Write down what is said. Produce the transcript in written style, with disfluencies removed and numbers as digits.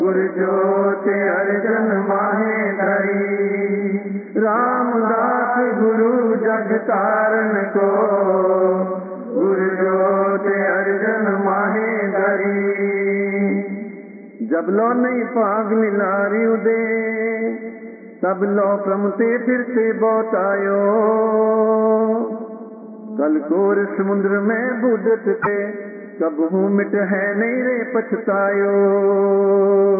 गुरु ज्योति अर्जन माहे धरी, रामदास गुरु जग तारण को, गुरु ज्योति अर्जन माहे धरी। जब लो नहीं पाग लारी उदे, तब लो प्रमते फिरते बहुत आयो, कल कोर समुद्र में बूझत थे, कब हूँ मिट है नहीं रे पछतायो।